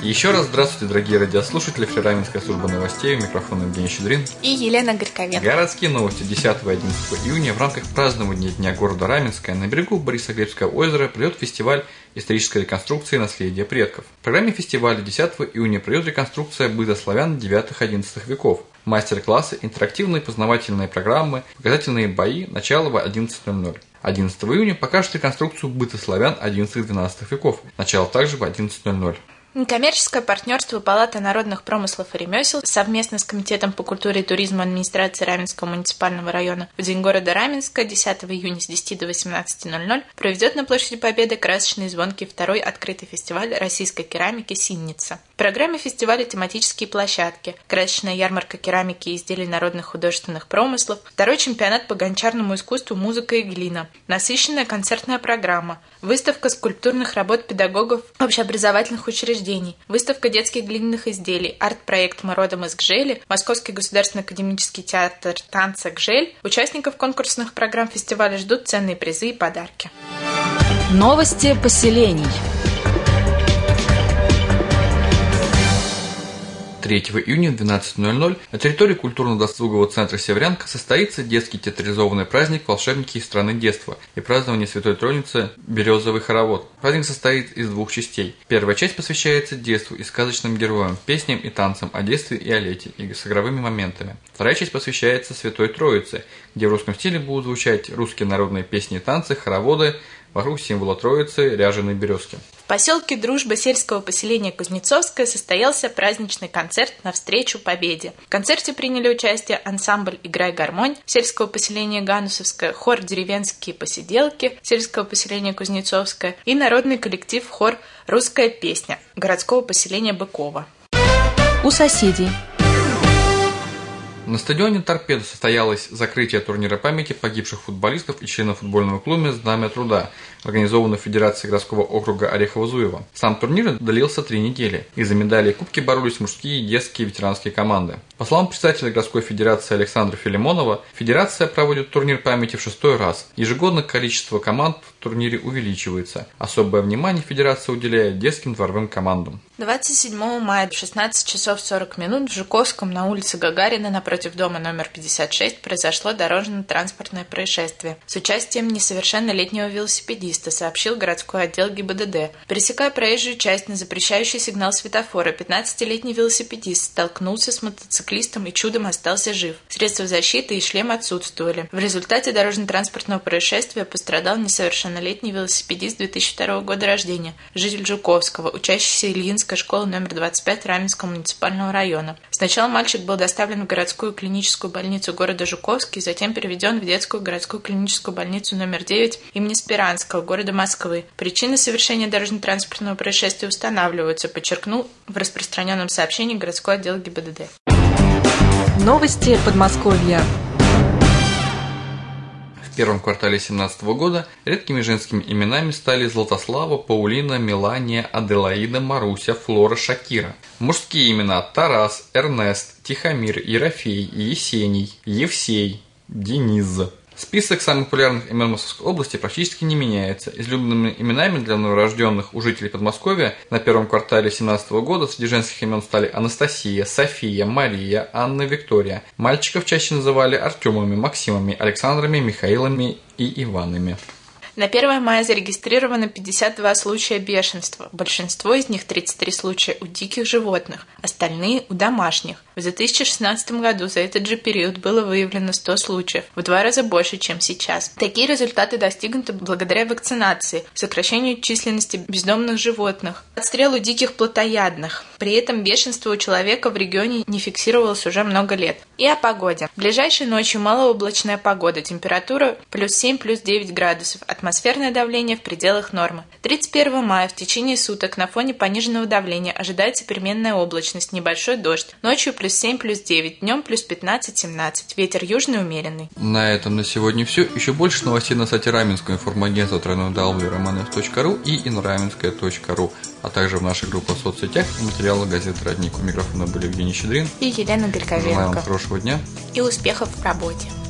И еще раз здравствуйте, дорогие радиослушатели. Раменская служба новостей. У микрофона Евгений Щедрин и Елена Горьковенко. Городские новости 10 и 11 июня в рамках празднования Дня города Раменское на берегу Борисоглебского озера пройдет фестиваль исторической реконструкции наследия предков. В программе фестиваля 10 июня пройдет реконструкция быта славян 9-11 веков, мастер-классы, интерактивные познавательные программы, показательные бои, начало в 11:00. 11 июня покажут реконструкцию быта славян 11-12 веков, начало также в 11:00. Некоммерческое партнерство Палаты народных промыслов и ремесел совместно с Комитетом по культуре и туризму администрации Раменского муниципального района в День города Раменска 10 июня с 10 до 18:00 проведет на площади Победы красочный и звонкий второй открытый фестиваль российской керамики «Синница». В программе фестиваля тематические площадки, красочная ярмарка керамики и изделий народных художественных промыслов, второй чемпионат по гончарному искусству «Музыка и глина», насыщенная концертная программа, выставка скульптурных работ педагогов общеобразовательных учреждений, выставка детских глиняных изделий, арт-проект «Мы родом из Гжели», Московский государственный академический театр танца «Гжель». Участников конкурсных программ фестиваля ждут ценные призы и подарки. Новости поселений. 3 июня в 12:00 на территории культурно-досугового центра «Северянка» состоится детский театрализованный праздник «Волшебники из страны детства» и празднование Святой Троицы «Березовый хоровод». Праздник состоит из двух частей. Первая часть посвящается детству и сказочным героям, песням и танцам о детстве и о лете, и с игровыми моментами. Вторая часть посвящается Святой Троице, где в русском стиле будут звучать русские народные песни и танцы, хороводы, вокруг символа Троицы ряженой березки. В поселке Дружба сельского поселения Кузнецовское состоялся праздничный концерт «Навстречу Победе». В концерте приняли участие ансамбль «Играй гармонь» сельского поселения Ганусовское, хор «Деревенские посиделки» сельского поселения Кузнецовское и народный коллектив хор «Русская песня» городского поселения Быкова. У соседей. На стадионе «Торпедо» состоялось закрытие турнира памяти погибших футболистов и членов футбольного клуба «Знамя труда», организованного Федерацией городского округа Орехово-Зуево. Сам турнир длился 3 недели, и за медали и кубки боролись мужские и детские ветеранские команды. По словам председателя городской федерации Александра Филимонова, федерация проводит турнир памяти в 6-й раз. Ежегодно количество команд в турнире увеличивается. Особое внимание федерация уделяет детским дворовым командам. 27 мая в 16 часов 40 минут в Жуковском на улице Гагарина напротив дома номер 56 произошло дорожно-транспортное происшествие с участием несовершеннолетнего велосипедиста, сообщил городской отдел ГИБДД. Пересекая проезжую часть на запрещающий сигнал светофора, 15-летний велосипедист столкнулся с мотоциклистом и чудом остался жив. Средства защиты и шлем отсутствовали. В результате дорожно-транспортного происшествия пострадал несовершеннолетний велосипедист 2002 года рождения, житель Жуковского, учащийся Ильинской школы номер 25 Раменского муниципального района. Сначала мальчик был доставлен в городскую клиническую больницу города Жуковский, затем переведен в детскую городскую клиническую больницу номер 9 имени Спиранского города Москвы. Причины совершения дорожно-транспортного происшествия устанавливаются, подчеркнул в распространенном сообщении городской отдел ГИБДД. Новости Подмосковья. В первом квартале 2017 года редкими женскими именами стали Златослава, Паулина, Мелания, Аделаида, Маруся, Флора, Шакира. Мужские имена – Тарас, Эрнест, Тихомир, Ерофей, Есений, Евсей, Денис. Список самых популярных имен Московской области практически не меняется. Излюбленными именами для новорожденных у жителей Подмосковья на первом квартале 2017 года среди женских имен стали Анастасия, София, Мария, Анна, Виктория. Мальчиков чаще называли Артемами, Максимами, Александрами, Михаилами и Иванами. На 1 мая зарегистрировано 52 случая бешенства. Большинство из них, 33 случая, у диких животных, остальные у домашних. В 2016 году за этот же период было выявлено 100 случаев, в 2 раза больше, чем сейчас. Такие результаты достигнуты благодаря вакцинации, сокращению численности бездомных животных, отстрелу диких плотоядных. При этом бешенство у человека в регионе не фиксировалось уже много лет. И о погоде. Ближайшей ночью малооблачная погода, температура +7, +9 градусов, атмосферное давление в пределах нормы. 31 мая в течение суток на фоне пониженного давления ожидается переменная облачность, небольшой дождь. Ночью +7, +9, днем +15-17. Ветер южный умеренный. На этом на сегодня все. Еще больше новостей на сайте Раменского информагентства www.romanov.ru и inraменская.ру, а также в наших группах в соцсетях и материалах газеты «Родник». У микрофона были Евгений Щедрин и Елена Горьковенко. Желаем вам хорошего дня и успехов в работе.